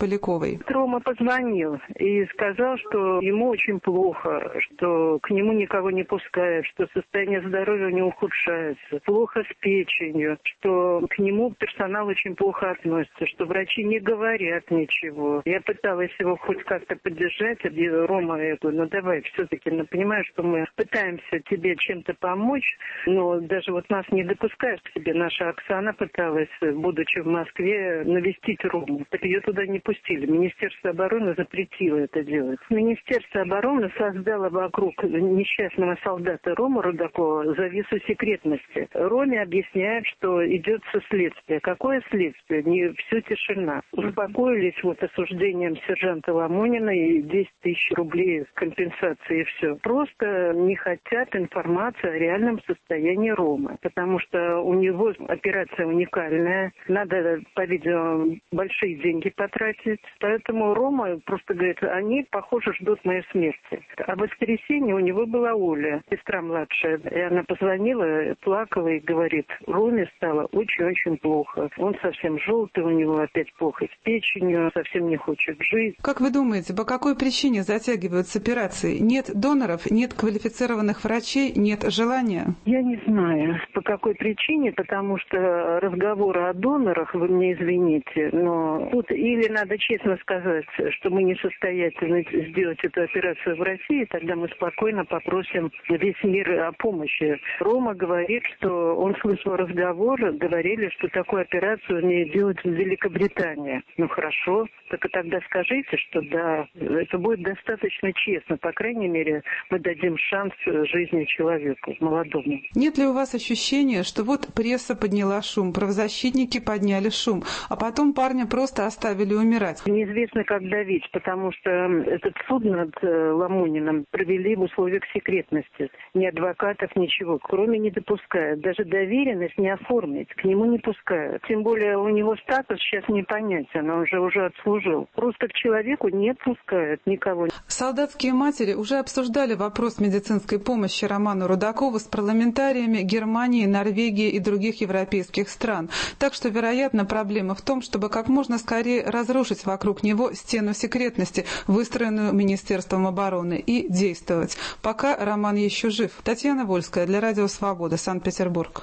Поляковой.
Рома позвонил и сказал, что ему очень плохо, что к нему никого не пускают, что состояние здоровья у него ухудшается, плохо с печенью, что к нему персонал очень плохо относится, что врачи не говорят ничего. Я пыталась его хоть как-то поддержать, Рома, я говорю, ну давай, все-таки, ну понимаешь, что мы пытаемся тебе чем-то помочь, но даже вот нас не допускают к себе. Наша Оксана пыталась, будучи в Москве, навестить Рому. Так ее туда не пустили. Министерство обороны запретило это делать. Министерство обороны создало вокруг несчастного солдата Рому Рудакова завесу секретности. Роме объясняют, что идет следствие. Какое следствие? Не все тишина. Успокоились вот осуждением сержанта Ламонина и десять тысяч рублей компенсации и все. Просто не хотят информации о реальном состоянии Ромы, потому что у него операция уникальная. Надо, по-видимому, большие деньги потратить. Поэтому Рома просто говорит, они, похоже, ждут моей смерти. А в воскресенье у него была Оля, сестра младшая. И она позвонила, плакала и говорит, Роме стало очень-очень плохо. Он совсем желтый, у него опять плохо с печенью, совсем не хочет жить.
Как вы думаете, по какой причине затягиваются операции? Нет доноров, нет квалифицированных врачей, нет желания?
Я не знаю, по какой причине, потому что разговоры о донорах, вы мне извините, но тут или надо честно сказать, что мы несостоятельны сделать эту операцию в России, тогда мы спокойно попросим весь мир о помощи. Рома говорит, что он слышал разговор, говорили, что такую операцию умеет делать в Великобритании. Ну хорошо, так и тогда скажите, что да, это будет достаточно честно, по крайней мере, мы дадим шанс жизни человеку, молодому.
Нет ли у вас ощущения, что вот пресса подняла шум, правозащитники подняли шум, а потом парня просто оставили умирать?
Неизвестно, как давить, потому что этот суд над Ламониным провели в условиях секретности. Ни адвокатов, ничего, кроме не допускают. Даже доверенность не оформить, к нему не пускают. Тем более у него статус сейчас непонятен, он же уже отслужил. Просто к человеку не пускают никого.
Солдатские матери уже обсуждали вопрос медицинской помощи Роману Рудакову с парламентариями Германии, Норвегии и других европейских стран. Так что, вероятно, проблема в том, чтобы как можно скорее разрушить вокруг него стену секретности, выстроенную Министерством обороны, и действовать, пока Роман еще жив. Татьяна Вольская для Радио Свобода, Санкт-Петербург.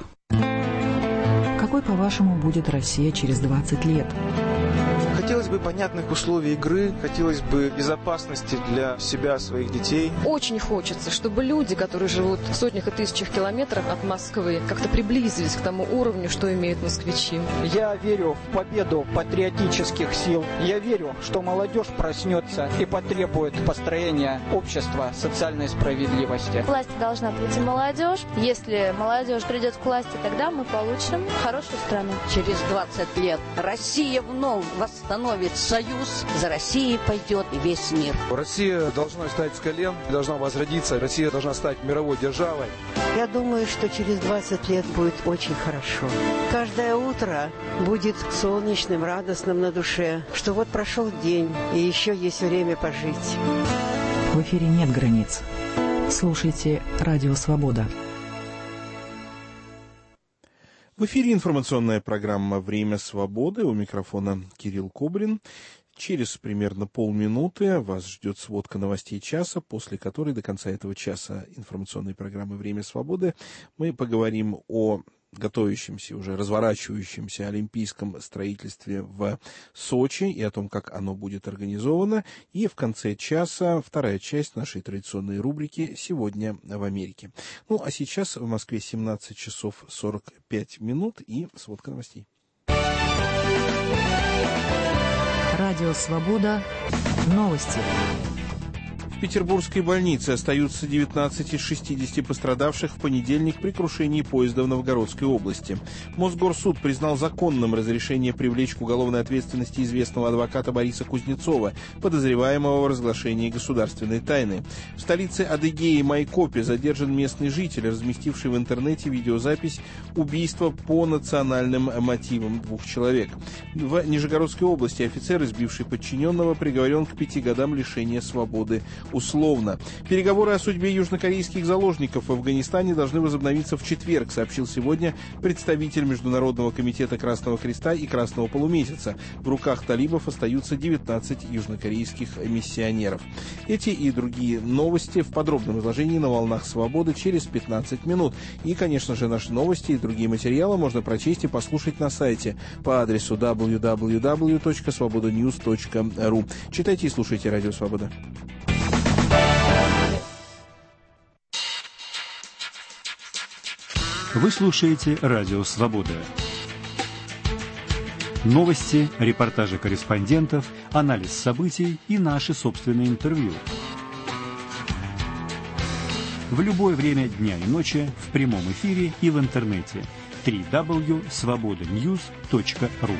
Какой, по-вашему, будет Россия через двадцать лет?
Хотелось бы понятных условий игры, хотелось бы безопасности для себя, своих детей.
Очень хочется, чтобы люди, которые живут в сотнях и тысячах километров от Москвы, как-то приблизились к тому уровню, что имеют москвичи.
Я верю в победу патриотических сил. Я верю, что молодежь проснется и потребует построения общества социальной справедливости.
К власти должна прийти молодежь. Если молодежь придет к власти, тогда мы получим хорошую страну.
Через двадцать лет Россия вновь восстановит союз, за Россией пойдет и весь мир.
Россия должна встать с колен, должна возродиться, Россия должна стать мировой державой.
Я думаю, что через двадцать лет будет очень хорошо. Каждое утро будет солнечным, радостным на душе, что вот прошел день, и еще есть время пожить.
В эфире нет границ. Слушайте Радио Свобода.
В эфире информационная программа «Время свободы». У микрофона Кирилл Кобрин. Через примерно полминуты вас ждет сводка новостей часа, после которой до конца этого часа информационной программы «Время свободы» мы поговорим о готовящемся, уже разворачивающемся олимпийском строительстве в Сочи и о том, как оно будет организовано. И в конце часа вторая часть нашей традиционной рубрики «Сегодня в Америке». Ну, а сейчас в Москве семнадцать часов сорок пять минут и сводка новостей.
Радио «Свобода». Новости.
В петербургской больнице остаются девятнадцать из шестидесяти пострадавших в понедельник при крушении поезда в Новгородской области. Мосгорсуд признал законным разрешение привлечь к уголовной ответственности известного адвоката Бориса Кузнецова, подозреваемого в разглашении государственной тайны. В столице Адыгеи Майкопе задержан местный житель, разместивший в интернете видеозапись убийства по национальным мотивам двух человек. В Нижегородской области офицер, избивший подчиненного, приговорен к пяти годам лишения свободы. условно. Переговоры о судьбе южнокорейских заложников в Афганистане должны возобновиться в четверг, сообщил сегодня представитель Международного комитета Красного Креста и Красного Полумесяца. В руках талибов остаются девятнадцать южнокорейских миссионеров. Эти и другие новости в подробном изложении на «Волнах Свободы» через пятнадцать минут. И, конечно же, наши новости и другие материалы можно прочесть и послушать на сайте по адресу дабл ю дабл ю дабл ю точка свобода ньюс точка ру. Читайте и слушайте «Радио Свобода».
Вы слушаете «Радио Свобода». Новости, репортажи корреспондентов, анализ событий и наши собственные интервью. В любое время дня и ночи, в прямом эфире и в интернете. дабл ю дабл ю дабл ю точка свобода ньюс точка ру.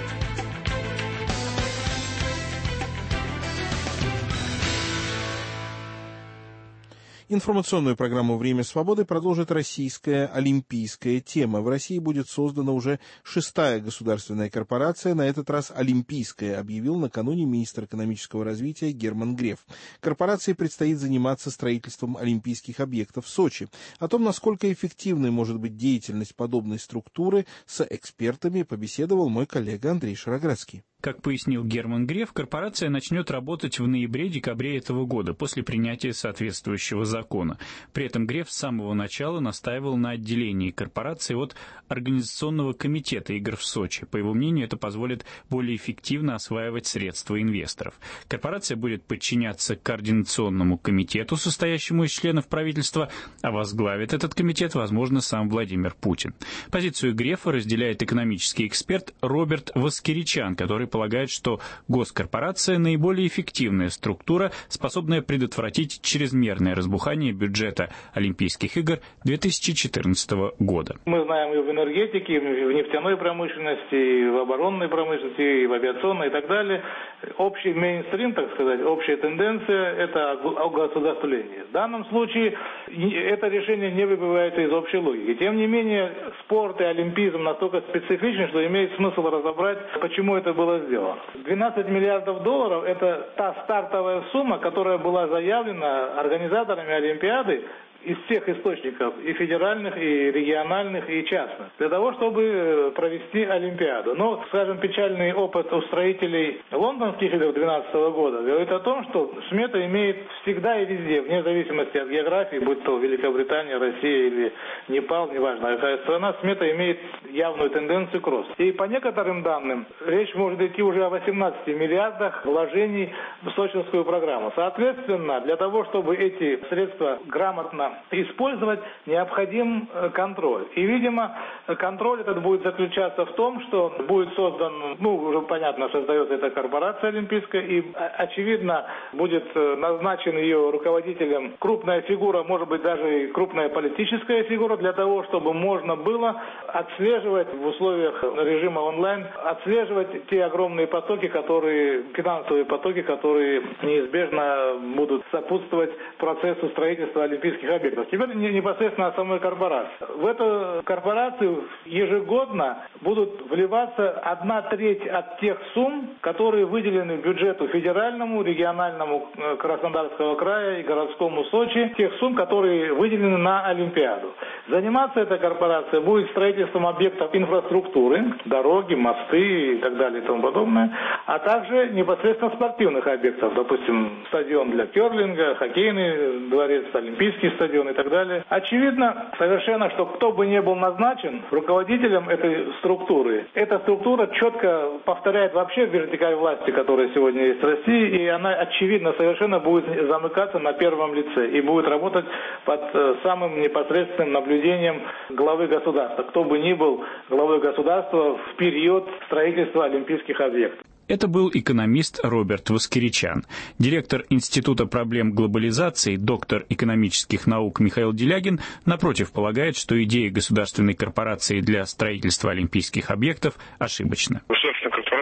Информационную программу «Время свободы» продолжит российская олимпийская тема. В России будет создана уже шестая государственная корпорация, на этот раз олимпийская, объявил накануне министр экономического развития Герман Греф. Корпорации предстоит заниматься строительством олимпийских объектов в Сочи. О том, насколько эффективной может быть деятельность подобной структуры, с экспертами побеседовал мой коллега Андрей Шароградский.
Как пояснил Герман Греф, корпорация начнет работать в ноябре-декабре этого года, после принятия соответствующего закона. При этом Греф с самого начала настаивал на отделении корпорации от Организационного комитета игр в Сочи. По его мнению, это позволит более эффективно осваивать средства инвесторов. Корпорация будет подчиняться Координационному комитету, состоящему из членов правительства, а возглавит этот комитет, возможно, сам Владимир Путин. Позицию Грефа разделяет экономический эксперт Роберт Воскиричан, который полагает, что госкорпорация – наиболее эффективная структура, способная предотвратить чрезмерное разбухание бюджета Олимпийских игр две тысячи четырнадцатого года.
Мы знаем и в энергетике, и в нефтяной промышленности, и в оборонной промышленности, и в авиационной и так далее. Общий мейнстрим, так сказать, общая тенденция – это огосударствление. В данном случае это решение не выбивается из общей логики. Тем не менее, спорт и олимпизм настолько специфичны, что имеет смысл разобрать, почему это было сделано. двенадцать миллиардов долларов – это та стартовая сумма, которая была заявлена организаторами Олимпиады из всех источников, и федеральных, и региональных, и частных, для того, чтобы провести Олимпиаду. Но, скажем, печальный опыт у строителей лондонских игр две тысячи двенадцатого года говорит о том, что смета имеет всегда и везде, вне зависимости от географии, будь то Великобритания, Россия или Непал, неважно какая страна, смета имеет явную тенденцию к росту. И по некоторым данным, речь может идти уже о восемнадцати миллиардах вложений в сочинскую программу. Соответственно, для того, чтобы эти средства грамотно использовать, необходим контроль. И, видимо, контроль этот будет заключаться в том, что будет создан, ну, уже понятно, создается эта корпорация олимпийская, и, очевидно, будет назначен ее руководителем крупная фигура, может быть, даже и крупная политическая фигура, для того, чтобы можно было отслеживать в условиях режима онлайн, отслеживать те огромные потоки, которые, финансовые потоки, которые неизбежно будут сопутствовать процессу строительства олимпийских объектов. Теперь непосредственно о самой корпорации. В эту корпорацию ежегодно будут вливаться одна треть от тех сумм, которые выделены бюджету федеральному, региональному Краснодарского края и городскому Сочи, тех сумм, которые выделены на Олимпиаду. Заниматься эта корпорация будет строительством объектов инфраструктуры, дороги, мосты и так далее и тому подобное, а также непосредственно спортивных объектов, допустим, стадион для керлинга, хоккейный дворец, олимпийский стадион и так далее. Очевидно совершенно, что кто бы ни был назначен руководителем этой структуры, эта структура четко повторяет вообще вертикаль власти, которая сегодня есть в России, и она, очевидно, совершенно будет замыкаться на первом лице и будет работать под самым непосредственным наблюдением главы государства, кто бы ни был главой государства в период строительства олимпийских объектов.
Это был экономист Роберт Воскиричан. Директор Института проблем глобализации, доктор экономических наук Михаил Делягин, напротив, полагает, что идея государственной корпорации для строительства олимпийских объектов ошибочна.
Государственная корпорация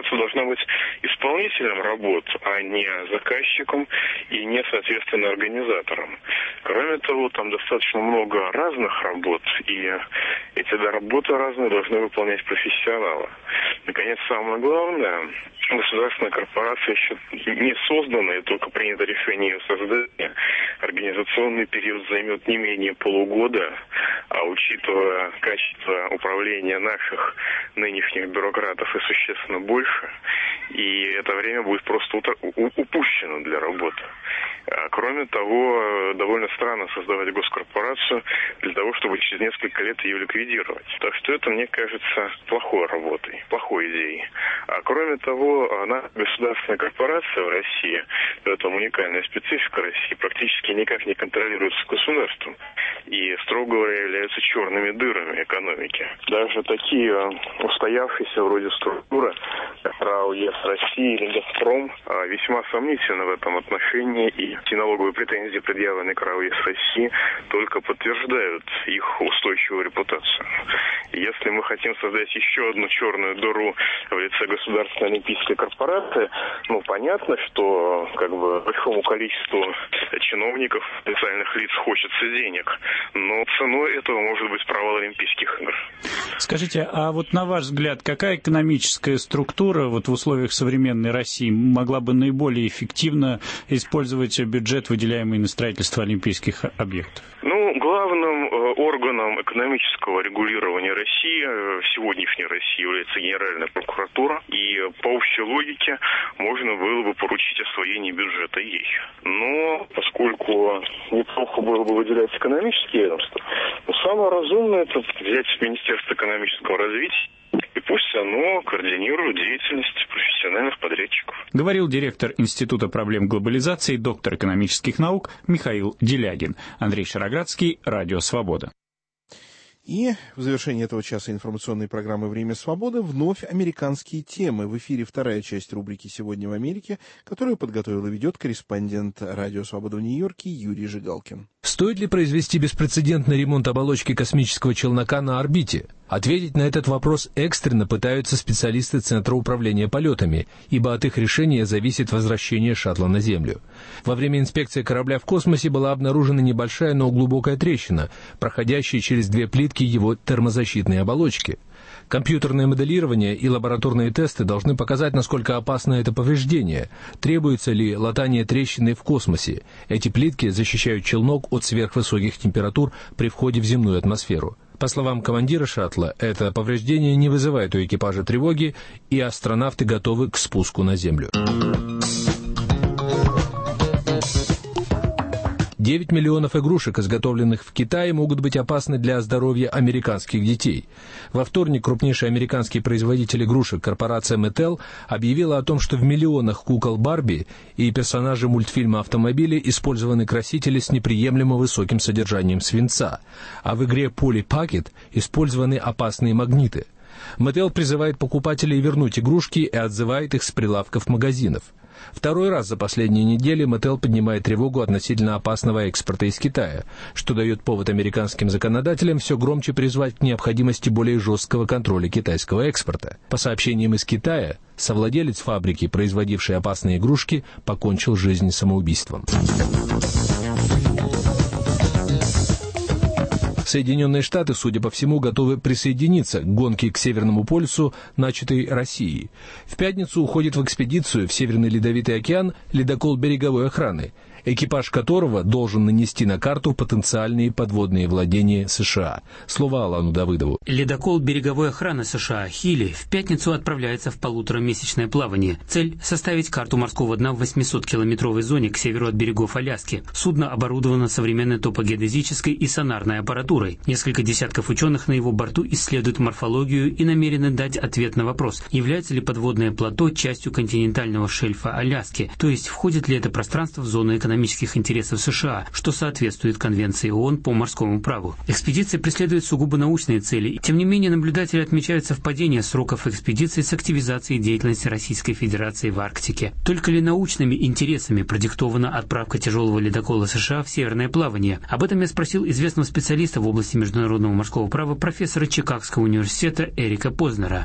госкорпорация должна быть исполнителем работ, а не заказчиком и не, соответственно, организатором. Кроме того, там достаточно много разных работ, и эти работы разные должны выполнять профессионалы. Наконец, самое главное, государственная корпорация еще не создана, и только принято решение ее создания. Организационный период займет не менее полугода, а учитывая качество управления наших нынешних бюрократов и существенно больше, и это время будет просто упущено для работы. А кроме того, довольно странно создавать госкорпорацию для того, чтобы через несколько лет ее ликвидировать. Так что это, мне кажется, плохой работой, плохой идеей. А кроме того, она, государственная корпорация в России, это уникальная специфика России, практически никак не контролируется государством и, строго говоря, являются черными дырами экономики. Даже такие устоявшиеся вроде структуры, как РАО ЕС России или Газпром, весьма сомнительны в этом отношении, и те налоговые претензии, предъявленные к РАО ЕС России, только подтверждают их устойчивую репутацию. Если мы хотим создать еще одну черную дыру в лице Государственной олимпийской корпорации, ну, понятно, что как бы большому количеству чиновников, специальных лиц хочется денег, но ценой этого может быть провал Олимпийских игр.
Скажите, а вот на ваш взгляд, какая экономическая структура вот в условиях современной России могла бы наиболее эффективно использовать бюджет, выделяемый на строительство олимпийских объектов?
Ну, главным э, органом экономического регулирования России, сегодняшней России, является Генеральная прокуратура, и по общей логике можно было бы поручить освоение бюджета ей. Но поскольку неплохо было бы выделять экономические ведомства, но самое разумное это взять Министерство экономического развития, и пусть оно координирует деятельность профессиональных подрядчиков.
Говорил директор Института проблем глобализации, доктор экономических наук Михаил Делягин. Андрей Шароградский, Радио Свобода.
И в завершении этого часа информационной программы «Время свободы» вновь американские темы. В эфире вторая часть рубрики «Сегодня в Америке», которую подготовил и ведет корреспондент «Радио Свобода» в Нью-Йорке Юрий Жигалкин.
Стоит ли произвести беспрецедентный ремонт оболочки космического челнока на орбите? Ответить на этот вопрос экстренно пытаются специалисты Центра управления полетами, ибо от их решения зависит возвращение шаттла на Землю. Во время инспекции корабля в космосе была обнаружена небольшая, но глубокая трещина, проходящая через две плитки его термозащитной оболочки. Компьютерное моделирование и лабораторные тесты должны показать, насколько опасно это повреждение, требуется ли латание трещины в космосе. Эти плитки защищают челнок от сверхвысоких температур при входе в земную атмосферу. По словам командира шаттла, это повреждение не вызывает у экипажа тревоги, и астронавты готовы к спуску на Землю. девять миллионов игрушек, изготовленных в Китае, могут быть опасны для здоровья американских детей. Во вторник крупнейший американский производитель игрушек, корпорация Mattel, объявила о том, что в миллионах кукол Барби и персонажей мультфильма «Автомобили» использованы красители с неприемлемо высоким содержанием свинца, а в игре Polly Pocket использованы опасные магниты. Mattel призывает покупателей вернуть игрушки и отзывает их с прилавков магазинов. Второй раз за последние недели Mattel поднимает тревогу относительно опасного экспорта из Китая, что дает повод американским законодателям все громче призвать к необходимости более жесткого контроля китайского экспорта. По сообщениям из Китая, совладелец фабрики, производившей опасные игрушки, покончил жизнь самоубийством. Соединенные Штаты, судя по всему, готовы присоединиться к гонке к Северному полюсу, начатой Россией. В пятницу уходит в экспедицию в Северный Ледовитый океан ледокол береговой охраны, экипаж которого должен нанести на карту потенциальные подводные владения США. Слово Алану Давыдову.
Ледокол береговой охраны США «Хилли» в пятницу отправляется в полуторамесячное плавание. Цель – составить карту морского дна в восьмисоткилометровой зоне к северу от берегов Аляски. Судно оборудовано современной топогеодезической и сонарной аппаратурой. Несколько десятков ученых на его борту исследуют морфологию и намерены дать ответ на вопрос, является ли подводное плато частью континентального шельфа Аляски, то есть входит ли это пространство в зону экономического экономических интересов США, что соответствует Конвенции ООН по морскому праву. Экспедиция преследует сугубо научные цели. Тем не менее, наблюдатели отмечают совпадение сроков экспедиции с активизацией деятельности Российской Федерации в Арктике. Только ли научными интересами продиктована отправка тяжелого ледокола США в северное плавание? Об этом я спросил известного специалиста в области международного морского права, профессора Чикагского университета Эрика Познера.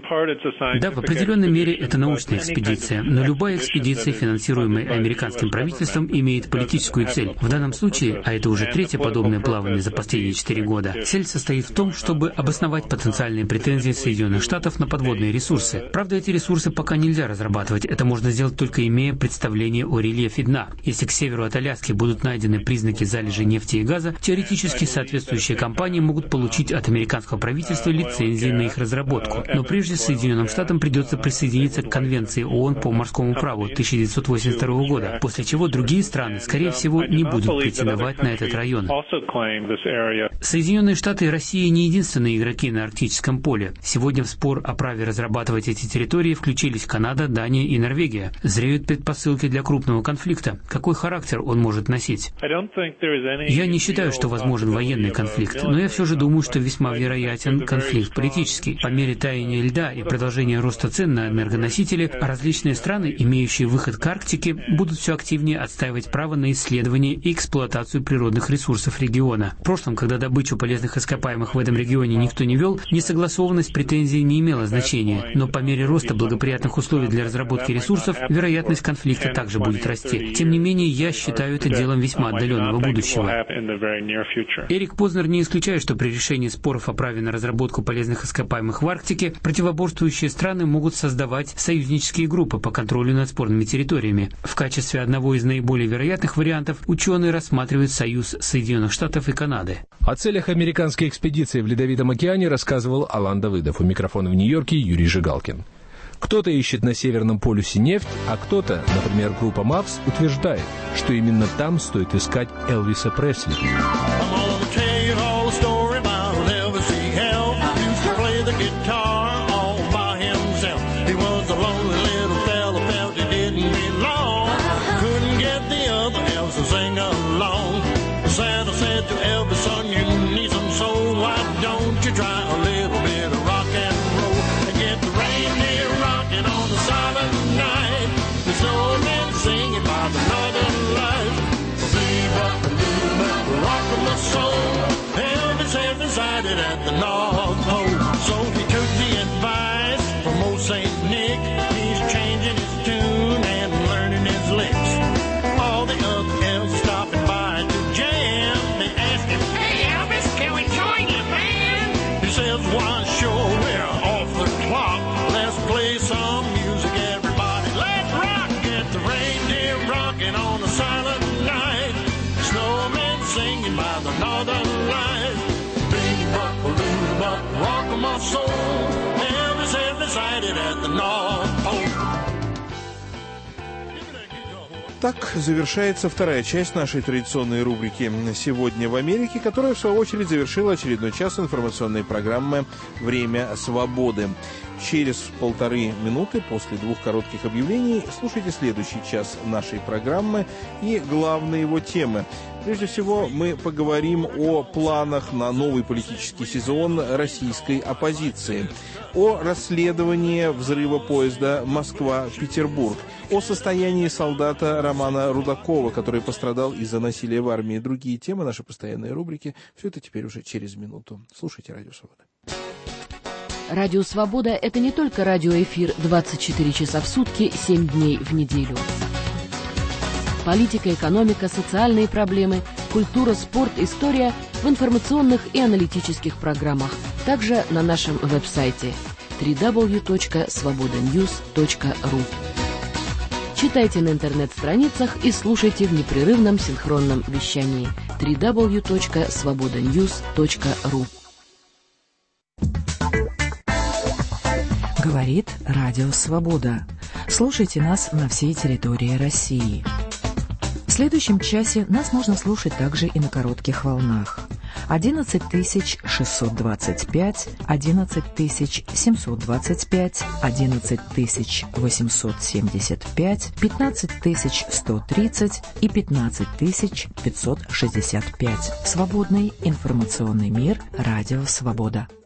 Да, в определенной мере это научная экспедиция, но любая экспедиция, финансируемая американским правительством, имеет политическую цель. В данном случае, а это уже третье подобное плавание за последние четыре года, цель состоит в том, чтобы обосновать потенциальные претензии Соединенных Штатов на подводные ресурсы. Правда, эти ресурсы пока нельзя разрабатывать, это можно сделать только имея представление о рельефе дна. Если к северу от Аляски будут найдены признаки залежей нефти и газа, теоретически соответствующие компании могут получить от американского правительства лицензии на их разработку. Но прежде Соединенным Штатам придется присоединиться к Конвенции ООН по морскому праву тысяча девятьсот восемьдесят второго года, после чего другие страны, скорее всего, не будут претендовать на этот район. Соединенные Штаты и Россия не единственные игроки на арктическом поле. Сегодня в спор о праве разрабатывать эти территории включились Канада, Дания и Норвегия. Зреют предпосылки для крупного конфликта. Какой характер он может носить? Я не считаю, что возможен военный конфликт, но я все же думаю, что весьма вероятен конфликт политический. По мере таяния льда и продолжения роста цен на энергоносители, различные страны, имеющие выход к Арктике, будут все активнее отстаивать право на исследование и эксплуатацию природных ресурсов региона. В прошлом, когда добычу полезных ископаемых в этом регионе никто не вел, несогласованность претензий не имела значения, но по мере роста благоприятных условий для разработки ресурсов, вероятность конфликта также будет расти. Тем не менее, я считаю это делом весьма отдаленного будущего. Эрик Познер не исключает, что при решении споров о праве на разработку полезных ископаемых в Арктике противоборствующие страны могут создавать союзнические группы по контролю над спорными территориями. В качестве одного из наиболее вероятных вариантов ученые рассматривают союз Соединенных Штатов и Канады.
О целях американской экспедиции в Ледовитом океане рассказывал Алан Давыдов. У микрофона в Нью-Йорке Юрий Жигалкин. Кто-то ищет на Северном полюсе нефть, а кто-то, например, группа МАПС, утверждает, что именно там стоит искать Элвиса Пресли.
At the North Pole, so he took the advice from old Saint Nick. He's changing his tune and learning his licks. All the other elves stopping by to jam. They ask him, "Hey Elvis, can we join you, man?" He says, "Why, sure, we're off the clock. Let's play some music, everybody. Let's rock, get the reindeer rocking on a silent night. Snowmen singing by the northern lights. Rock my soul, Elvis has decided at the North Pole."
Так завершается вторая часть нашей традиционной рубрики «Сегодня в Америке», которая, в свою очередь, завершила очередной час информационной программы «Время свободы». Через полторы минуты после двух коротких объявлений слушайте следующий час нашей программы и главные его темы. Прежде всего, мы поговорим о планах на новый политический сезон российской оппозиции, о расследовании взрыва поезда Москва-Петербург, о состоянии солдата Романа Рудакова, который пострадал из-за насилия в армии, и другие темы, наши постоянные рубрики. Все это теперь уже через минуту. Слушайте «Радио Свобода».
Радио «Свобода» — это не только радиоэфир двадцать четыре часа в сутки, семь дней в неделю. Политика, экономика, социальные проблемы, культура, спорт, история в информационных и аналитических программах. Также на нашем веб-сайте дабл ю дабл ю дабл ю точка свобода ньюс точка ру. Читайте на интернет-страницах и слушайте в непрерывном синхронном вещании дабл ю дабл ю дабл ю точка свобода ньюс точка ру.
Говорит Радио Свобода. Слушайте нас на всей территории России. следующем часе нас можно слушать также и на коротких волнах. одиннадцать тысяч шестьсот двадцать пять, одиннадцать тысяч семьсот двадцать пять, одиннадцать тысяч восемьсот семьдесят пять, пятнадцать тысяч сто тридцать и пятнадцать тысяч пятьсот шестьдесят пять. Свободный информационный мир. Радио Свобода.